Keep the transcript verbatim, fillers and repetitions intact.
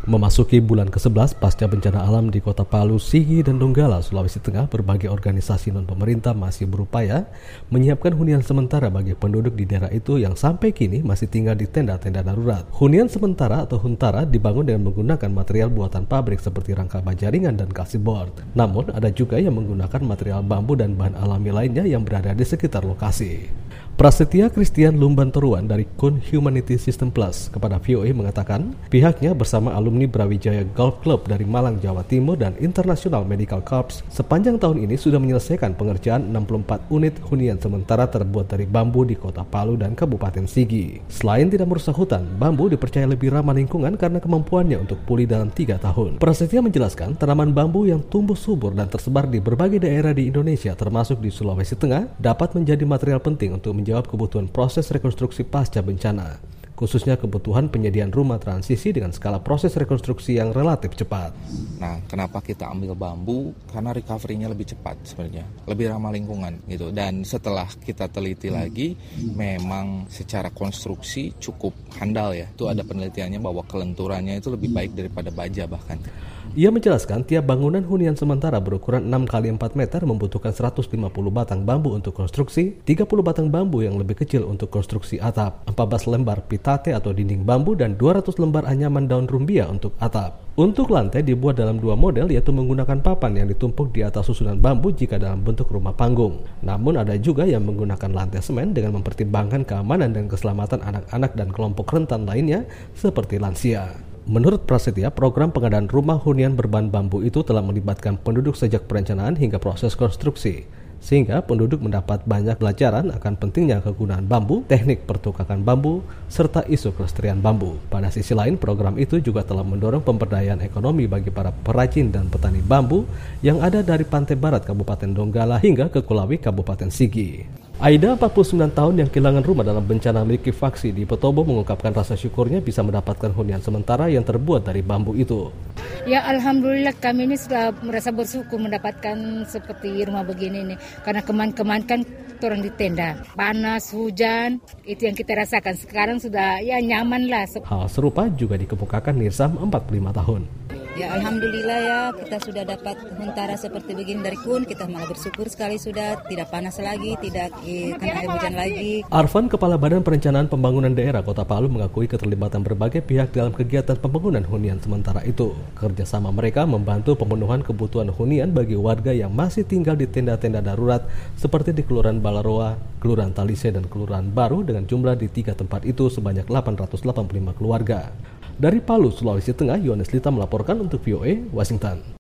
Memasuki bulan ke sebelas pasca bencana alam di Kota Palu, Sigi, dan Donggala, Sulawesi Tengah, berbagai organisasi non-pemerintah masih berupaya menyiapkan hunian sementara bagi penduduk di daerah itu yang sampai kini masih tinggal di tenda-tenda darurat. Hunian sementara atau huntara dibangun dengan menggunakan material buatan pabrik seperti rangka baja ringan dan kalsiboard. Namun, ada juga yang menggunakan material bambu dan bahan alami lainnya yang berada di sekitar lokasi. Prasetya Christian Lumbantoruan dari Kun Humanity System Plus kepada V O A mengatakan pihaknya bersama alumni Brawijaya Golf Club dari Malang, Jawa Timur dan International Medical Corps sepanjang tahun ini sudah menyelesaikan pengerjaan enam puluh empat unit hunian sementara terbuat dari bambu di Kota Palu dan Kabupaten Sigi. Selain tidak merusak hutan, bambu dipercaya lebih ramah lingkungan karena kemampuannya untuk pulih dalam tiga tahun. Prasetya menjelaskan tanaman bambu yang tumbuh subur dan tersebar di berbagai daerah di Indonesia termasuk di Sulawesi Tengah dapat menjadi material penting untuk menjadi menjawab kebutuhan proses rekonstruksi pasca bencana, khususnya kebutuhan penyediaan rumah transisi dengan skala proses rekonstruksi yang relatif cepat. Nah, kenapa kita ambil bambu? Karena recovery-nya lebih cepat sebenarnya, lebih ramah lingkungan gitu. Dan setelah kita teliti lagi, memang secara konstruksi cukup handal ya. Itu ada penelitiannya bahwa kelenturannya itu lebih baik daripada baja bahkan. Ia menjelaskan tiap bangunan hunian sementara berukuran enam kali empat meter membutuhkan seratus lima puluh batang bambu untuk konstruksi, tiga puluh batang bambu yang lebih kecil untuk konstruksi atap, empat belas lembar pitate atau dinding bambu, dan dua ratus lembar anyaman daun rumbia untuk atap. Untuk lantai dibuat dalam dua model, yaitu menggunakan papan yang ditumpuk di atas susunan bambu jika dalam bentuk rumah panggung. Namun ada juga yang menggunakan lantai semen dengan mempertimbangkan keamanan dan keselamatan anak-anak dan kelompok rentan lainnya seperti lansia. Menurut Prasetya, program pengadaan rumah hunian berbahan bambu itu telah melibatkan penduduk sejak perencanaan hingga proses konstruksi, sehingga penduduk mendapat banyak pelajaran akan pentingnya kegunaan bambu, teknik pertukakan bambu, serta isu kelestarian bambu. Pada sisi lain, program itu juga telah mendorong pemberdayaan ekonomi bagi para perajin dan petani bambu yang ada dari pantai barat Kabupaten Donggala hingga ke Kulawi Kabupaten Sigi. Aida, empat puluh sembilan tahun yang kehilangan rumah dalam bencana likuifaksi di Petobo, mengungkapkan rasa syukurnya bisa mendapatkan hunian sementara yang terbuat dari bambu itu. Ya, alhamdulillah kami ini sudah merasa bersyukur mendapatkan seperti rumah begini nih. Karena kemarin-kemarin kan turun di tenda, panas, hujan, itu yang kita rasakan. Sekarang sudah ya nyaman lah. Hal serupa juga dikemukakan Nirsam, empat puluh lima tahun. Ya, alhamdulillah ya, kita sudah dapat huntara seperti begini dari Kun. Kita malah bersyukur sekali sudah tidak panas lagi, tidak eh, kena hujan lagi. Arfan, Kepala Badan Perencanaan Pembangunan Daerah Kota Palu, mengakui keterlibatan berbagai pihak dalam kegiatan pembangunan hunian sementara itu. Kerjasama mereka membantu pemenuhan kebutuhan hunian bagi warga yang masih tinggal di tenda-tenda darurat seperti di Kelurahan Balaroa, Kelurahan Talise, dan Kelurahan Baru dengan jumlah di tiga tempat itu sebanyak delapan ratus delapan puluh lima keluarga. Dari Palu, Sulawesi Tengah, Yohanes Lita melaporkan untuk V O A, Washington.